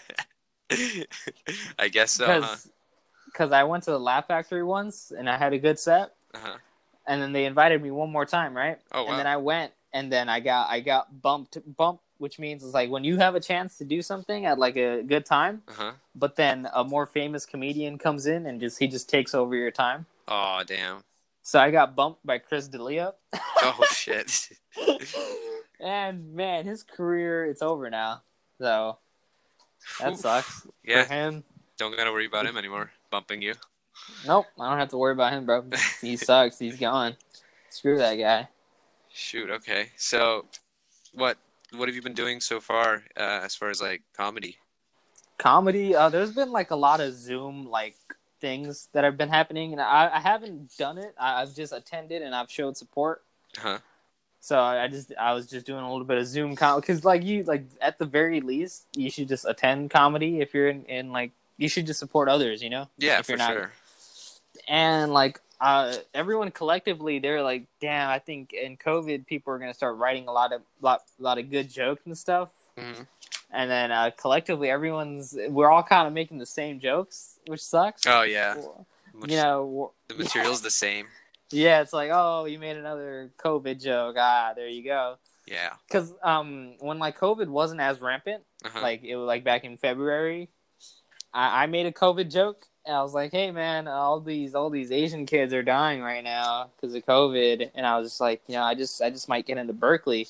I guess so, huh? Because I went to the Laugh Factory once, and I had a good set, Uh-huh. and then they invited me one more time, right? Oh wow. And then I went, and then I got bumped, which means it's like when you have a chance to do something at like a good time, Uh-huh. but then a more famous comedian comes in and he just takes over your time. Oh damn. So I got bumped by Chris D'Elia. Oh shit. And man, his career, it's over now. So that sucks Yeah. for him. Don't gotta worry about him anymore bumping you. Nope, I don't have to worry about him, bro. He sucks. He's gone. Screw that guy. Shoot. Okay. So, what have you been doing so far as far as like comedy? Comedy. There's been like a lot of Zoom like things that have been happening, and I haven't done it. I've just attended and I've showed support. Huh. So I was just doing a little bit of Zoom comedy because like at the very least you should just attend comedy if you're in like you should just support others, you know? Yeah, if for you're not. sure. And like everyone collectively they're like, damn, I think in COVID people are gonna start writing a lot of good jokes and stuff. Mm-hmm. And then collectively we're all kind of making the same jokes, which sucks. Oh yeah. You know, the material's the same. Yeah, it's like, oh, you made another COVID joke. There you go. Yeah. Because when like COVID wasn't as rampant, like it was like back in February, I made a COVID joke, and I was like, hey man, all these Asian kids are dying right now because of COVID, and I was just like, I just might get into Berkeley.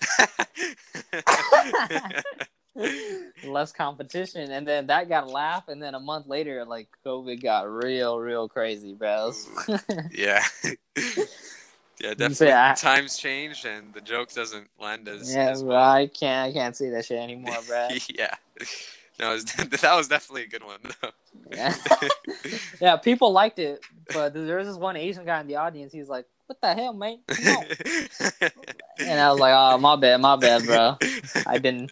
Less competition, and then that got a laugh, and then a month later, like COVID got real crazy, bro. Yeah. Yeah, definitely. Times changed, and the joke doesn't land as well. I can't see that shit anymore, bro. Yeah. No, that was definitely a good one, though. Yeah. Yeah, people liked it, but there was this one Asian guy in the audience. He was like, "What the hell, mate? Come on." And I was like, "Oh, my bad, bro. I didn't."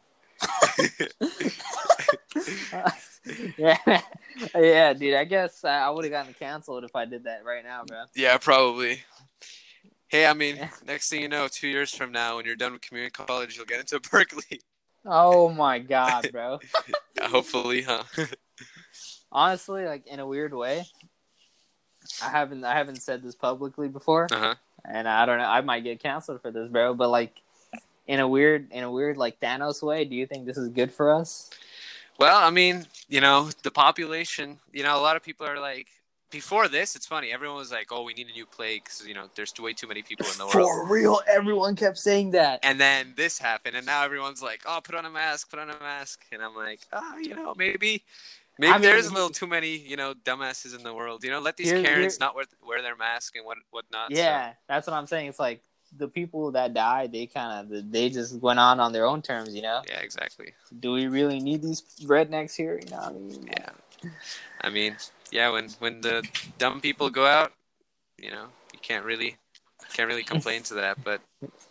Yeah, dude. I guess I would have gotten canceled if I did that right now, bro. Yeah, probably. Hey, I mean, next thing you know, 2 years from now, when you're done with community college, you'll get into Berkeley. Oh my god, bro. Yeah, hopefully, huh? Honestly, like in a weird way, I haven't said this publicly before, and I don't know. I might get canceled for this, bro. But like, in a weird like Thanos way, do you think this is good for us? Well, I mean, the population. A lot of people are like, before this, it's funny. Everyone was like, "Oh, we need a new plague because there's way too many people in the world." For real, everyone kept saying that. And then this happened, and now everyone's like, "Oh, put on a mask," and I'm like, maybe there's a little too many, dumbasses in the world. Let these Karens not wear their mask and whatnot. Yeah, that's what I'm saying. It's like the people that died, they just went on their own terms, Yeah, exactly. Do we really need these rednecks here? You know what I mean? Yeah. I mean, yeah, when the dumb people go out, you can't really complain to that. But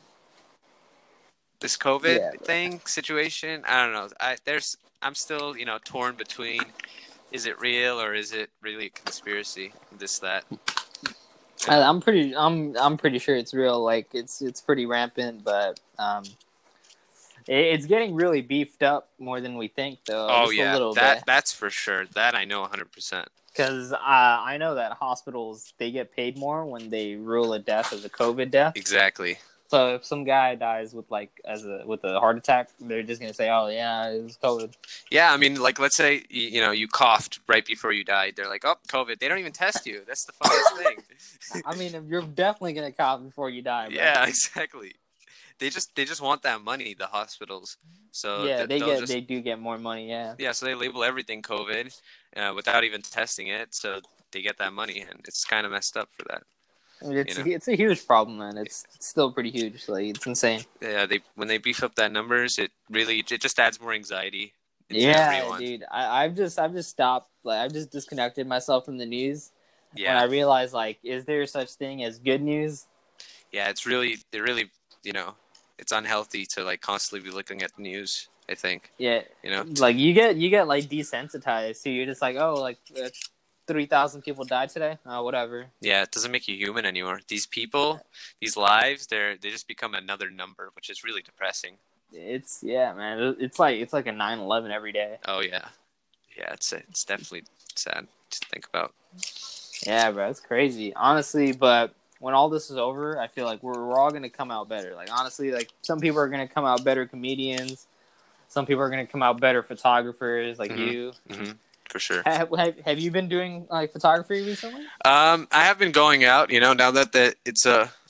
this COVID situation, I don't know. I'm still, torn between, is it real or is it really a conspiracy? That. I'm pretty sure it's real. Like it's pretty rampant, but it's getting really beefed up more than we think, though. Oh yeah, that's for sure. That I know 100%. Because I know that hospitals, they get paid more when they rule a death as a COVID death. Exactly. So if some guy dies with a heart attack, they're just gonna say, "Oh yeah, it was COVID." Yeah, I mean, like let's say you coughed right before you died. They're like, "Oh, COVID." They don't even test you. That's the funniest thing. I mean, you're definitely gonna cough before you die, bro. Yeah, exactly. They just want that money, the hospitals. So yeah, they do get more money. Yeah. Yeah, so they label everything COVID without even testing it, so they get that money, and it's kind of messed up for that. I mean, it's a huge problem, man. It's still pretty huge. Like it's insane. Yeah, when they beef up that numbers, it just adds more anxiety. Yeah, everyone. Dude. I've just stopped. Like I've just disconnected myself from the news. when I Yeah. realized, like, is there such thing as good news? Yeah, they're really, it's unhealthy to like constantly be looking at the news, I think. Yeah, You know, like you get like desensitized. So you're just like, oh, like 3,000 people died today. Oh, whatever. yeah, it doesn't make you human anymore. These people, these lives, they just become another number, which is really depressing. It's yeah, man. It's like a 9/11 every day. Oh yeah. Yeah, it's definitely sad to think about. Yeah, bro, it's crazy, honestly. But when all this is over, I feel like we're all gonna come out better. Like honestly, like some people are gonna come out better comedians. Some people are gonna come out better photographers, like you. For sure. Have you been doing like photography recently? I have been going out, now that it's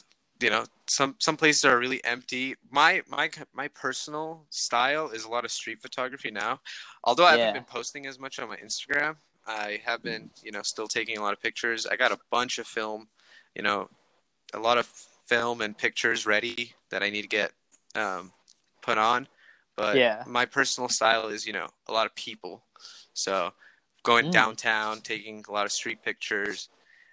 some places are really empty. My personal style is a lot of street photography now. Although I haven't Yeah, been posting as much on my Instagram, I have been, still taking a lot of pictures. I got a bunch of film, you know, a lot of film and pictures ready that I need to get put on. But yeah. my personal style is, a lot of people. So going Mm. downtown, taking a lot of street pictures,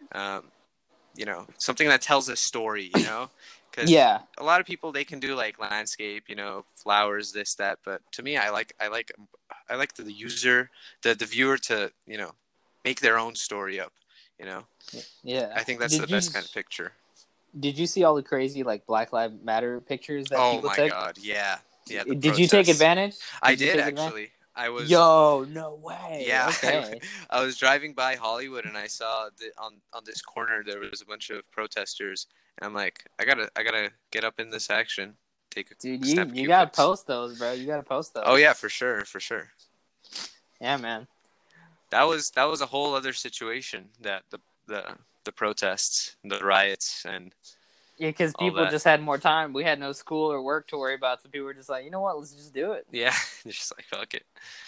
something that tells a story, because Yeah, a lot of people, they can do like landscape, flowers, this, that. But to me, I like the user, the viewer to, make their own story up, you know. yeah. I think that's the Did you best kind of picture. did you see all the crazy like Black Lives Matter pictures that Oh people my took? God. Yeah. Yeah. The Did you take protests. advantage? I Did you did take advantage? actually. I was, Yo, no way. yeah, Okay. I was driving by Hollywood and I saw on this corner there was a bunch of protesters, and I'm like, I gotta get up in this action, Dude, snap a you few gotta pics. post those, bro. You gotta post those. Oh yeah, for sure, for sure. Yeah, man. That was a whole other situation, that the protests, the riots, and Yeah, because all people that. just had more time. We had no school or work to worry about, so people were just like, you know what? Let's just do it. Yeah, it's just like fuck it.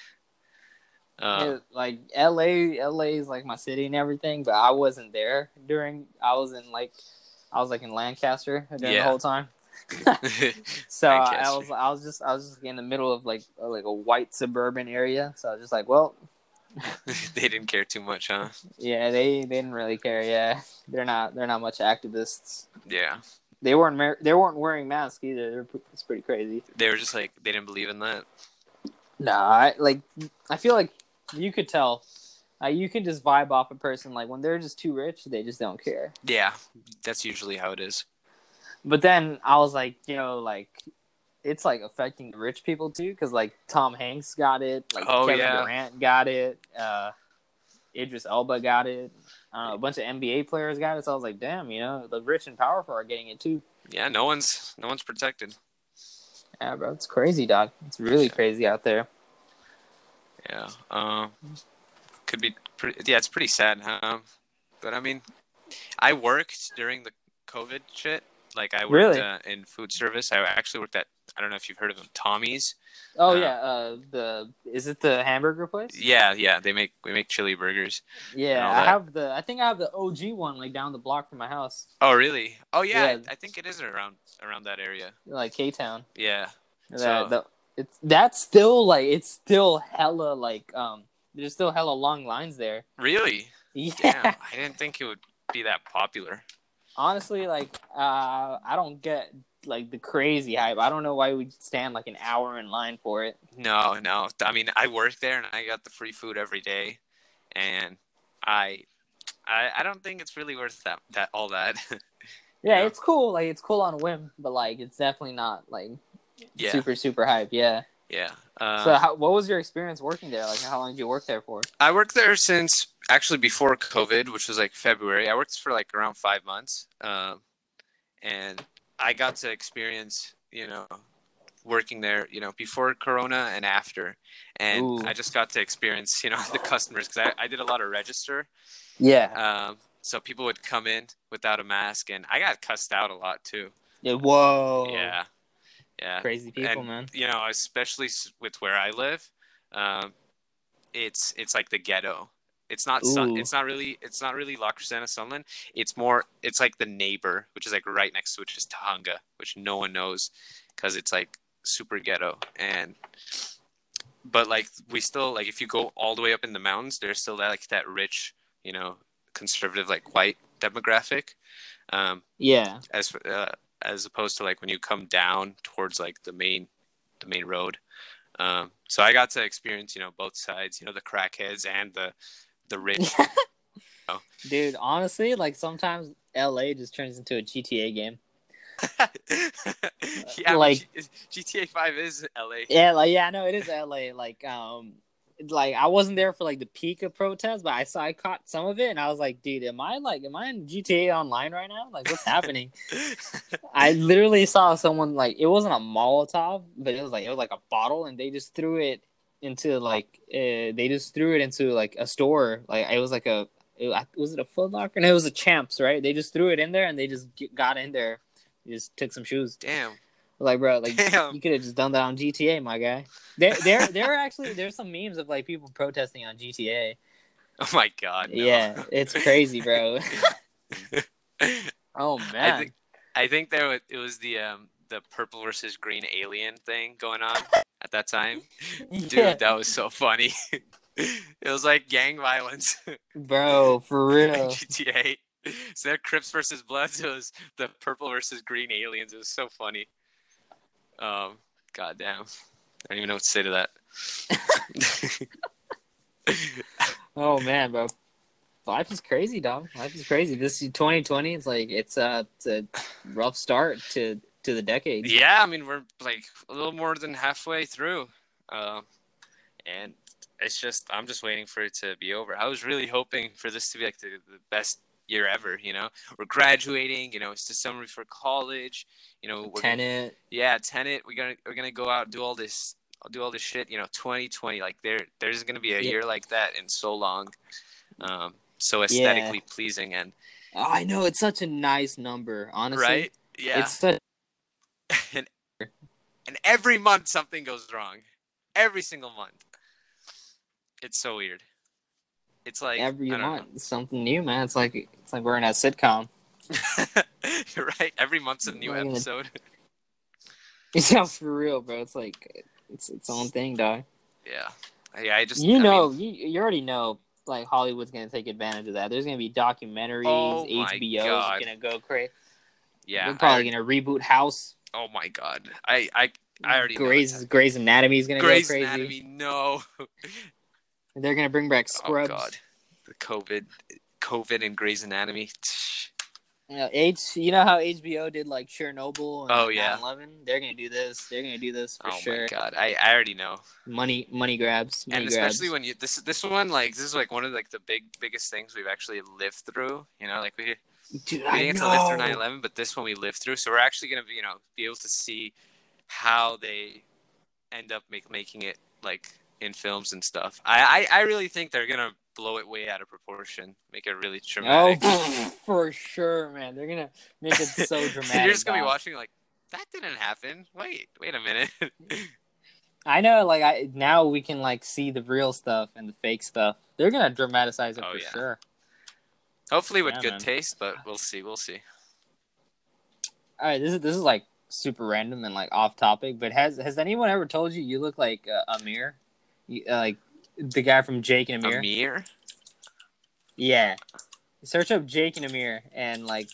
Yeah, like LA is like my city and everything, but I wasn't there during. I was like in Lancaster during the Yeah. whole time. So Lancaster. I was just in the middle of like a white suburban area. So I was just like, well, They didn't care too much, huh? yeah, they didn't really care. Yeah, they're not much activists. Yeah. They weren't wearing masks either. It's pretty crazy. They were just like, they didn't believe in that. Nah, I feel like you could tell. You can just vibe off a person. Like when they're just too rich, they just don't care. Yeah, that's usually how it is. But then I was like, like it's like affecting the rich people too, because like Tom Hanks got it, like Oh, Kevin yeah. Durant got it, Idris Elba got it, a bunch of NBA players got it. So I was like, damn, the rich and powerful are getting it too. Yeah, no one's protected. Yeah, bro, it's crazy, dog. It's really crazy out there. Yeah. Could be pretty. Yeah, it's pretty sad, huh? But I mean, I worked during the COVID shit. Like I worked Really? in food service. I actually worked at, I don't know if you've heard of them, Tommy's. Oh Uh, yeah, is it the hamburger place? Yeah, we make chili burgers. Yeah, and all that. I think I have the OG one like down the block from my house, Oh really? Oh yeah, Yeah. I think it is around that area. like K Town. Yeah. That So that's still like it's still hella like there's still hella long lines there. really, Yeah. damn, I didn't think it would be that popular. Honestly, like I don't get like the crazy hype. I don't know why we'd stand like an hour in line for it. No. I mean, I worked there and I got the free food every day, and I don't think it's really worth that all that. Yeah, know? it's cool. Like it's cool on a whim, but like it's definitely not like Yeah. super hype. Yeah. Yeah. So what was your experience working there? Like how long did you work there for? I worked there since actually before COVID, which was like February. I worked for like around 5 months, and I got to experience, working there, before Corona and after, and Ooh. I just got to experience, the customers, because I did a lot of register. Yeah. So people would come in without a mask, and I got cussed out a lot too. Yeah. Whoa. Yeah. Crazy people, And, man. especially with where I live, it's like the ghetto. It's not Ooh. it's not really La Crescenta, Sunland. It's like the neighbor, which is like right next to, which is Tahanga, which no one knows because it's like super ghetto. But like we still, like if you go all the way up in the mountains, there's still that rich, conservative, like white demographic. Yeah. As opposed to like when you come down towards like the main road. So I got to experience, both sides, the crackheads and the rich. Dude, honestly, like sometimes LA just turns into a GTA game. Yeah, like GTA 5 is LA. Yeah, I know it is LA. Like I wasn't there for like the peak of protests, but I caught some of it, and I was like, dude, am I in GTA Online right now? Like, what's happening? I literally saw someone, like, it wasn't a Molotov, but it was like a bottle, and they just threw it into like a store. Like it was like was it a Foot Locker? No, it was a Champs, right? They just threw it in there, and they just got in there, just took some shoes. Damn. Like, bro, like, you could have just done that on GTA, my guy. There's some memes of like people protesting on GTA. Oh my god, no. Yeah, it's crazy, bro. Oh man, I think it was the purple versus green alien thing going on at that time. Yeah. Dude, that was so funny. It was like gang violence, bro, for real. GTA. So they're Crips versus Bloods. It was the purple versus green aliens. It was so funny. God damn. I don't even know what to say to that. Oh man, bro. Life is crazy, dog. Life is crazy. This is 2020. It's like it's a rough start to the decade. Yeah, I mean we're like a little more than halfway through, and I'm just waiting for it to be over. I was really hoping for this to be like the best year ever. We're graduating. It's the summer before college. Tenet. Tenet. We're gonna go out and do all this. I'll do all this shit. 2020. Like there's gonna be a year like that in so long. So aesthetically pleasing and. Oh, I know, it's such a nice number, honestly. Right? Yeah. It's such. And every month something goes wrong. Every single month. It's so weird. It's like every month something new, man. It's like we're in a sitcom. You're right. Every month's a new episode. Yeah, for real, bro. It's like it's its own thing, dog. Yeah. I just you already know, like, Hollywood's gonna take advantage of that. There's gonna be documentaries. Oh HBO's gonna go crazy. Yeah. We're probably gonna reboot House. Oh my god. I already know. Grey's Anatomy is gonna go crazy. Grey's Anatomy, no. They're gonna bring back Scrubs. Oh god. The COVID and Grey's Anatomy. You know how HBO did like Chernobyl and 9/11? They're gonna do this. They're gonna do this for sure. Oh my god, I already know. Money grabs. Especially when this one, like, this is like one of like the biggest things we've actually lived through. Like we didn't get to live through 9/11, but this one we lived through. So we're actually gonna be able to see how they end up making it like in films and stuff. I really think they're gonna blow it way out of proportion, make it really dramatic. Oh, for sure, man. They're gonna make it so dramatic. You're just gonna be watching like, that didn't happen. Wait a minute. I know, like, now we can like see the real stuff and the fake stuff. They're gonna dramatize it for sure. Hopefully with good taste, but we'll see. All right, this is like super random and like off topic, but has anyone ever told you look like Amir? Like the guy from Jake and Amir? Amir? Yeah. Search up Jake and Amir, and like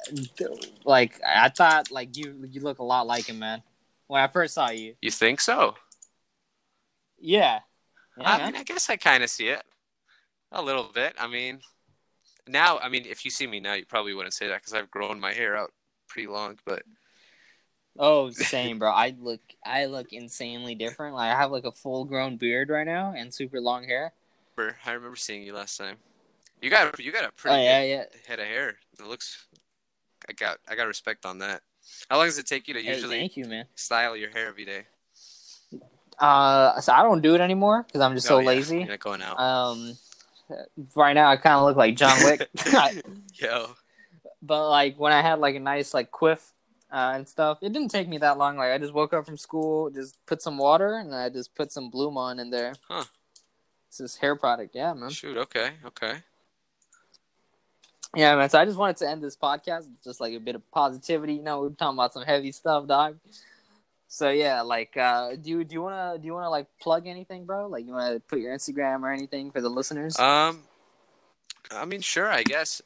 I thought like you look a lot like him, man. When I first saw you. You think so? Yeah. I mean, I guess I kind of see it a little bit. I mean, now, if you see me now, you probably wouldn't say that because I've grown my hair out pretty long, but. Oh, same, bro. I look insanely different. Like, I have like a full grown beard right now and super long hair. I remember seeing you last time. You got a pretty good head of hair. It looks. I got respect on that. How long does it take you to usually thank you, man. style your hair every day? So I don't do it anymore because I'm just so lazy. You're not going out. Right now I kind of look like John Wick. Yo. But like when I had like a nice like quiff and stuff, it didn't take me that long. Like I just woke up from school, just put some water, and I just put some Bloom on in there. Huh. It's this hair product, yeah, man. Shoot, okay. Yeah, man. So I just wanted to end this podcast with just like a bit of positivity. We're talking about some heavy stuff, dog. So yeah, like, do you wanna like plug anything, bro? Like, you wanna put your Instagram or anything for the listeners? I mean, sure, I guess.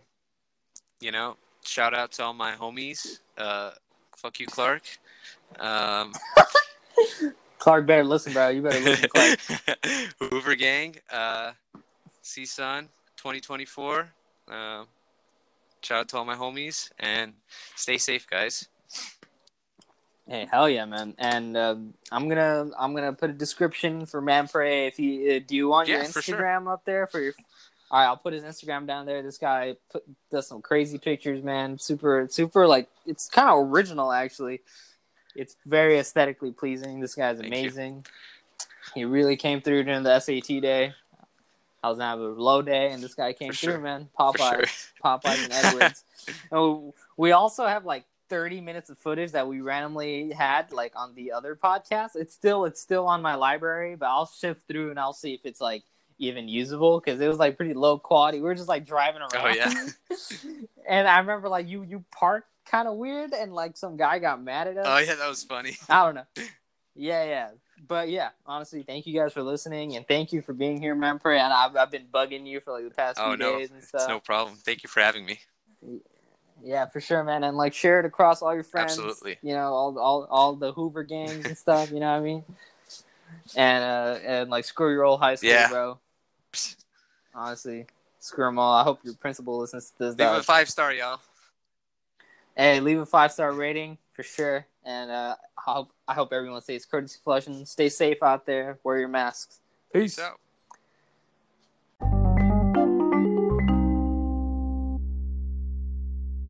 Shout out to all my homies. Fuck you, Clark. Um, Clark better listen, bro. You better listen to Clark. Hoover Gang. CSUN 2024. Shout out to all my homies and stay safe, guys. Hey, hell yeah, man! And I'm gonna put a description for Manpray. If you do you want your Yeah, for sure. Instagram up there for your? All right, I'll put his Instagram down there. This guy does some crazy pictures, man. Super, super like it's kind of original actually. It's very aesthetically pleasing. This guy's amazing. He really came through during the SAT day. I was gonna have a low day, and this guy came through, man. Popeyes and Edwards. And we also have like 30 minutes of footage that we randomly had like on the other podcast. It's still on my library, but I'll shift through and I'll see if it's like even usable because it was like pretty low quality. We were just like driving around. Oh yeah. And I remember like you parked kind of weird, and like some guy got mad at us. Oh yeah, that was funny. I don't know. Yeah. But yeah, honestly, thank you guys for listening, and thank you for being here, Manpray. And I've been bugging you for like the past few days and stuff. It's no problem. Thank you for having me. Yeah, for sure, man. And like share it across all your friends. Absolutely. You know, all the Hoover gangs and stuff. You know what I mean? And like screw your old high school, bro. Honestly, screw them all. I hope your principal listens to this. Leave a 5-star, y'all. Hey, leave a 5-star rating for sure. And I hope everyone stays courtesy flushing. Stay safe out there. Wear your masks. Peace out.